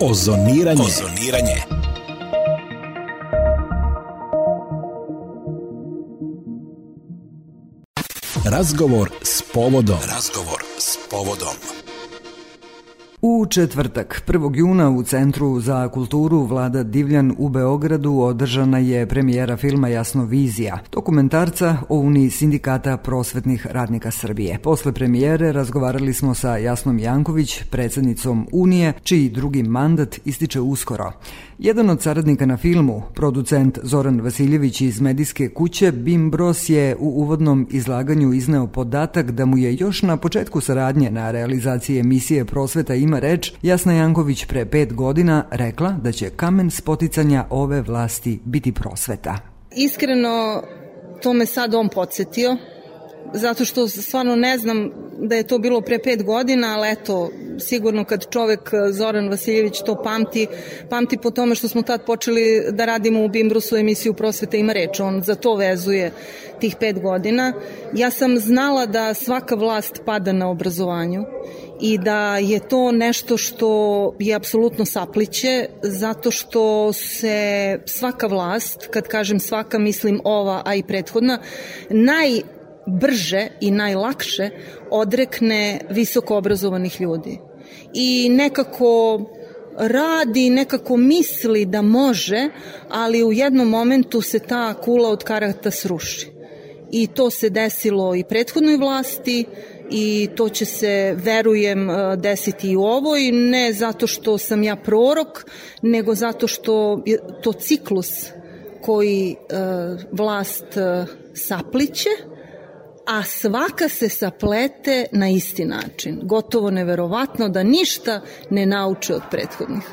Ozoniranje. Razgovor s povodom. U četvrtak, 1. juna, u Centru za kulturu Vlada Divljan u Beogradu održana je premijera filma Jasnovizija, dokumentarca o Uniji sindikata prosvetnih radnika Srbije. Posle premijere razgovarali smo sa Jasnom Janković, predsjednicom Unije, čiji drugi mandat ističe uskoro. Jedan od saradnika na filmu, producent Zoran Vasiljević iz medijske kuće BIM Bros, je u uvodnom izlaganju izneo podatak da mu je još na početku saradnje na realizaciji emisije Prosveta ima reč Jasna Janković pre 5 godina rekla da će kamen spoticanja ove vlasti biti prosveta. Iskreno, to me sad on podsjetio, zato što stvarno ne znam da je to bilo pre 5 godina, ali eto, sigurno kad čovek Zoran Vasiljević to pamti po tome što smo tad počeli da radimo u Bimbrusu emisiju Prosveta ima reč, on za to vezuje tih 5 godina. Ja sam znala da svaka vlast pada na obrazovanju i da je to nešto što je apsolutno sapliće, zato što se svaka vlast, kad kažem svaka mislim ova, a i prethodna, najbrže i najlakše odrekne visoko obrazovanih ljudi. I nekako radi, nekako misli da može, ali u jednom momentu se ta kula od karata sruši. I to se desilo i prethodnoj vlasti i to će se, verujem, desiti i u ovoj, ne zato što sam ja prorok, nego zato što je to ciklus koji vlast sapliće, a svaka se saplete na isti način. Gotovo neverovatno da ništa ne nauče od prethodnih.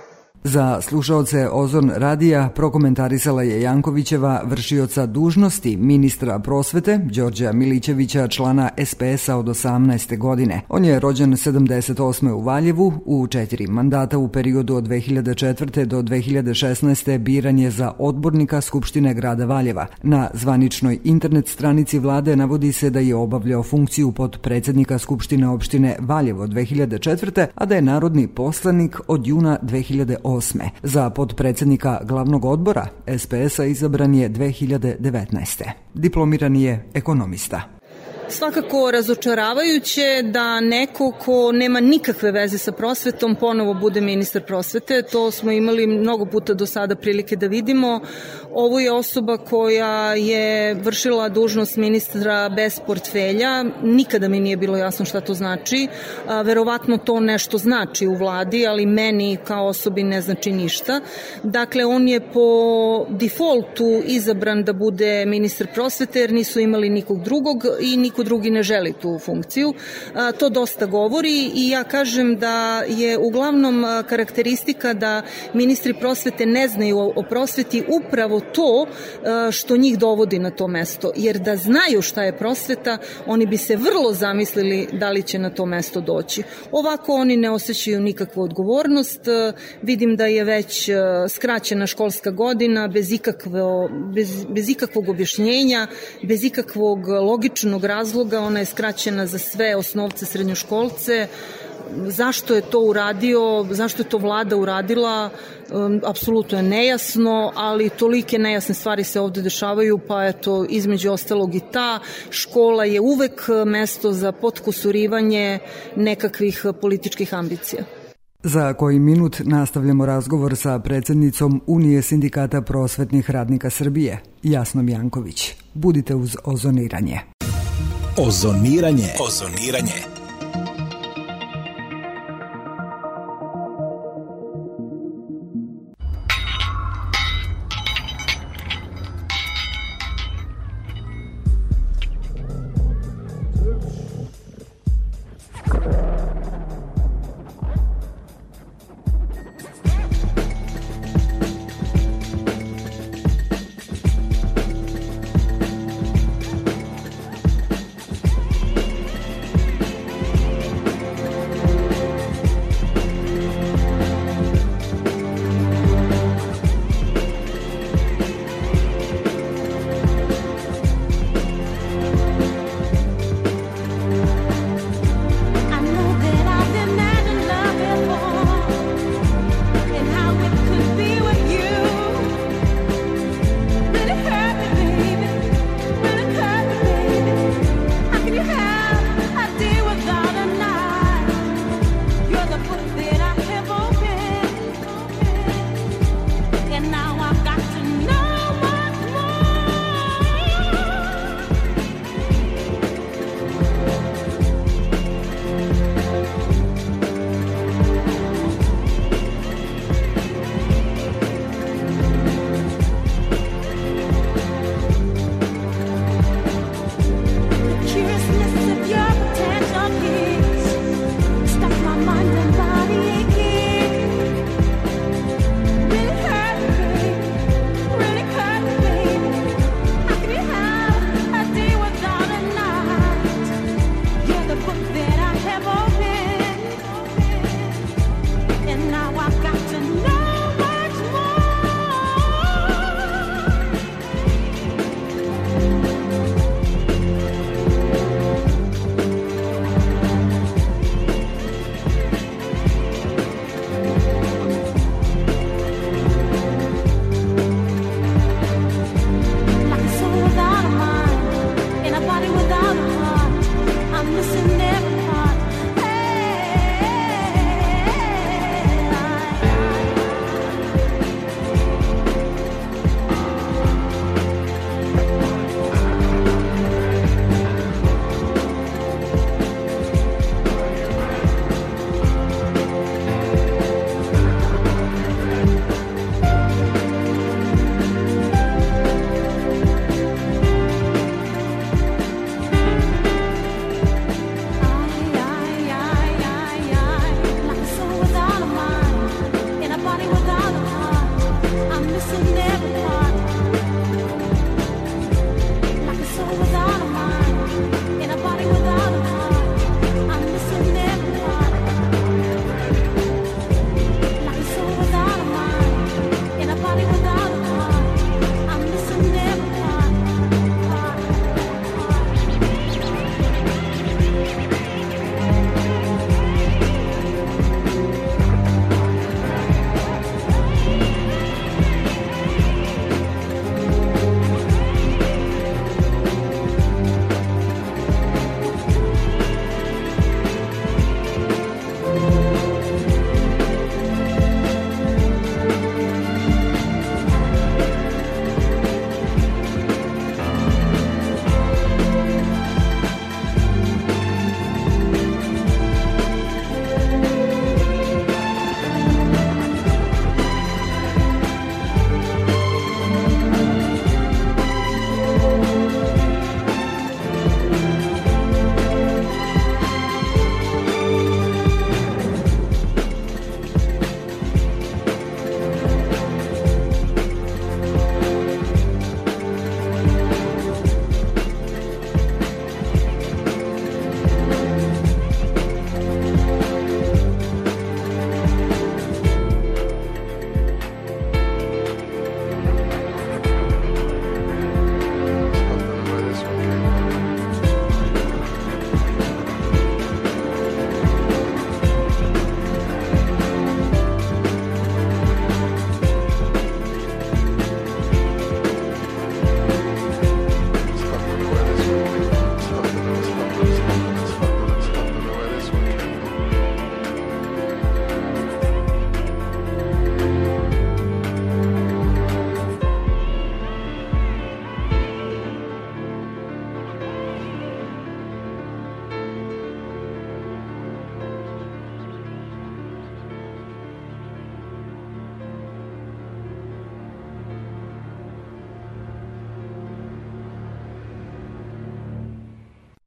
Za slušaoce Ozon radija prokomentarisala je Jankovićeva vršioca dužnosti ministra prosvete Đorđa Milićevića, člana SPS-a od 18. godine. On je rođen 78. u Valjevu, u 4 mandata u periodu od 2004. do 2016. biran je za odbornika Skupštine grada Valjeva. Na zvaničnoj internet stranici vlade navodi se da je obavljao funkciju potpredsjednika Skupštine opštine Valjevo 2004. a da je narodni poslanik od juna 2008. Za potpredsjednika glavnog odbora SPS-a izabran je 2019. Diplomirani je ekonomista. Svakako razočaravajuće da neko ko nema nikakve veze sa prosvetom ponovo bude ministar prosvete. To smo imali mnogo puta do sada prilike da vidimo. Ovo je osoba koja je vršila dužnost ministra bez portfelja. Nikada mi nije bilo jasno šta to znači. Verovatno to nešto znači u vladi, ali meni kao osobi ne znači ništa. Dakle, on je po defaultu izabran da bude ministar prosvete jer nisu imali nikog drugog i niko drugi ne želi tu funkciju. To dosta govori i ja kažem da je uglavnom karakteristika da ministri prosvete ne znaju o prosveti upravo to što njih dovodi na to mesto. Jer da znaju šta je prosveta, oni bi se vrlo zamislili da li će na to mesto doći. Ovako oni ne osjećaju nikakvu odgovornost. Vidim da je već skraćena školska godina bez ikakvog objašnjenja, bez ikakvog logičnog razloga. Ona je skraćena za sve osnovce, srednjoškolce. Zašto je to uradio, zašto je to vlada uradila, apsolutno je nejasno, ali tolike nejasne stvari se ovde dešavaju, pa eto, između ostalog i ta škola je uvek mesto za potkusurivanje nekakvih političkih ambicija. Za koji minut nastavljamo razgovor sa predsjednicom Unije sindikata prosvetnih radnika Srbije, Jasnom Janković. Budite uz Ozoniranje. Ozoniranje.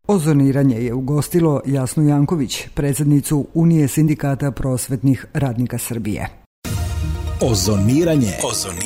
Ozoniranje je ugostilo Jasnu Janković, predsjednicu Unije sindikata prosvetnih radnika Srbije. Ozoniranje.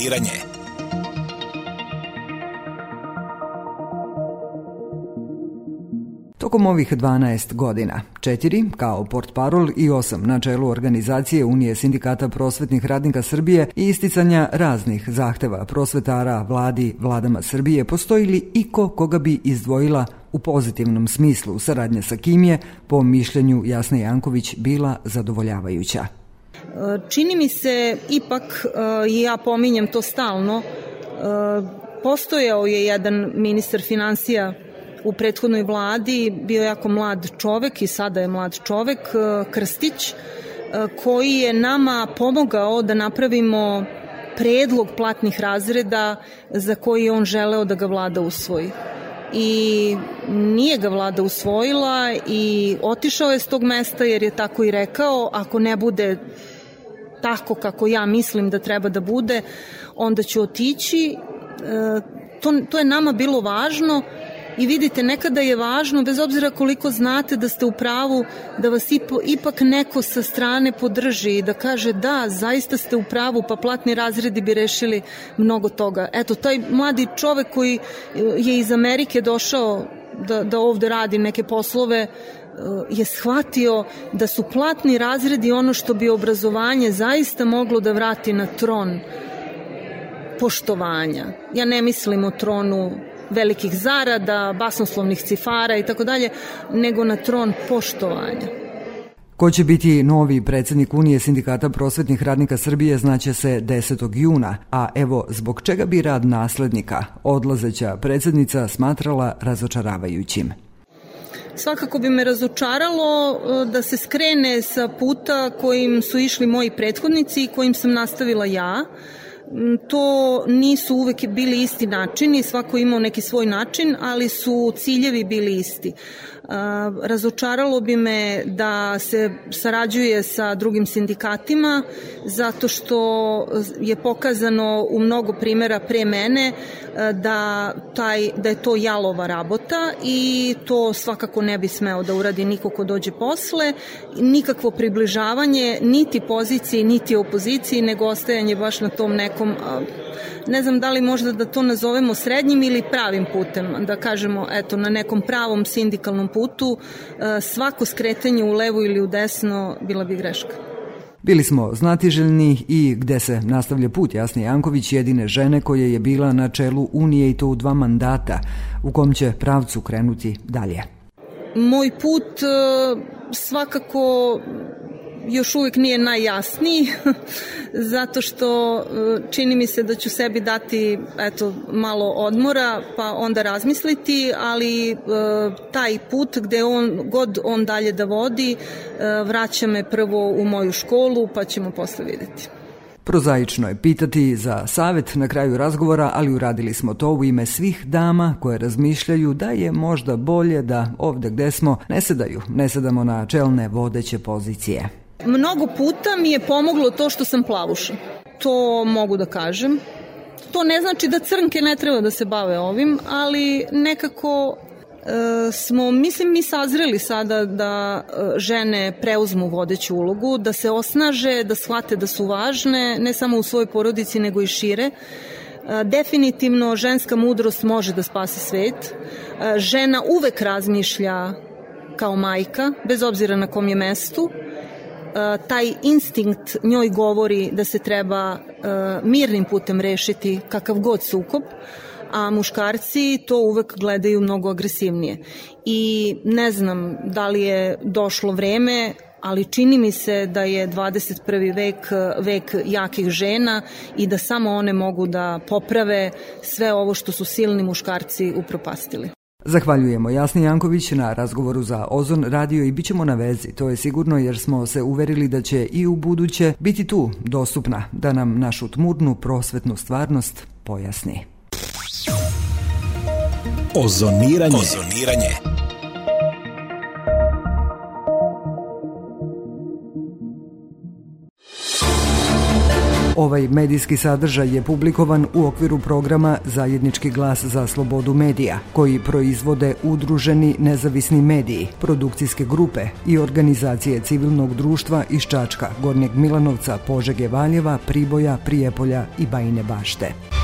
Tokom ovih 12 godina, 4 kao portparol i 8 na čelu organizacije Unije sindikata prosvetnih radnika Srbije i isticanja raznih zahteva prosvetara, vladama Srbije, postoji li iko koga bi izdvojila u pozitivnom smislu saradnja sa kim je, po mišljenju Jasne Janković, bila zadovoljavajuća? Čini mi se ipak, i ja pominjem to stalno, postojao je jedan ministar finansija u prethodnoj vladi, bio jako mlad čovek i sada je mlad čovek, Krstić, koji je nama pomogao da napravimo predlog platnih razreda za koji je on želeo da ga vlada usvoji. I nije ga vlada usvojila i otišao je s tog mesta jer je tako i rekao, ako ne bude tako kako ja mislim da treba da bude, onda ću otići. To je nama bilo važno. I vidite, nekada je važno, bez obzira koliko znate da ste u pravu, da vas ipak neko sa strane podrži i da kaže da, zaista ste u pravu, pa platni razredi bi rešili mnogo toga. Eto, taj mladi čovek koji je iz Amerike došao da ovde radi neke poslove, je shvatio da su platni razredi ono što bi obrazovanje zaista moglo da vrati na tron poštovanja. Ja ne mislim o tronu velikih zarada, basnoslovnih cifara i tako dalje, nego na tron poštovanja. Ko će biti novi predsjednik Unije sindikata prosvetnih radnika Srbije znaće se 10. juna, a evo zbog čega bi rad naslednika odlazeća predsjednica smatrala razočaravajućim. Svakako bi me razočaralo da se skrene sa puta kojim su išli moji prethodnici i kojim sam nastavila ja. To nisu uvek bili isti načini, svako imao neki svoj način, ali su ciljevi bili isti. Razočaralo bi me da se sarađuje sa drugim sindikatima, zato što je pokazano u mnogo primjera pre mene da je to jalova rabota i to svakako ne bi smeo da uradi niko ko dođe posle. Nikakvo približavanje niti poziciji, niti opoziciji, nego ostajanje baš na tom nekom, ne znam da li možda da to nazovemo srednjim ili pravim putem, da kažemo eto na nekom pravom sindikalnom putu. Svako skretanje u levo ili u desno bila bi greška. Bili smo znatiželjni i gde se nastavlja put Jasne Janković, jedine žene koje je bila na čelu Unije i to u 2 mandata, u kom će pravcu krenuti dalje. Moj put svakako još uvijek nije najjasniji, zato što čini mi se da ću sebi dati malo odmora pa onda razmisliti, ali taj put gde god on dalje da vodi vraća me prvo u moju školu pa ćemo posle videti. Prozaično je pitati za savjet na kraju razgovora, ali uradili smo to u ime svih dama koje razmišljaju da je možda bolje da ovde gde smo ne sedamo na čelne vodeće pozicije. Mnogo puta mi je pomoglo to što sam plavuša. To mogu da kažem. To ne znači da crnke ne treba da se bave ovim, ali nekako smo, mislim, mi sazreli sada da žene preuzmu vodeću ulogu, da se osnaže, da shvate da su važne, ne samo u svojoj porodici, nego i šire. Definitivno ženska mudrost može da spasi svet. Žena uvek razmišlja kao majka, bez obzira na kom je mestu. Taj instinkt njoj govori da se treba mirnim putem rešiti kakav god sukob, a muškarci to uvek gledaju mnogo agresivnije. I ne znam da li je došlo vreme, ali čini mi se da je 21. vek jakih žena i da samo one mogu da poprave sve ovo što su silni muškarci upropastili. Zahvaljujemo Jasni Janković na razgovoru za Ozon radio i bit ćemo na vezi, to je sigurno, jer smo se uverili da će i u buduće biti tu dostupna da nam našu tmurnu prosvetnu stvarnost pojasni. Ozoniranje. Ovaj medijski sadržaj je publikovan u okviru programa Zajednički glas za slobodu medija, koji proizvode udruženi nezavisni mediji, produkcijske grupe i organizacije civilnog društva iz Čačka, Gornjeg Milanovca, Požege, Valjeva, Priboja, Prijepolja i Bajine Bašte.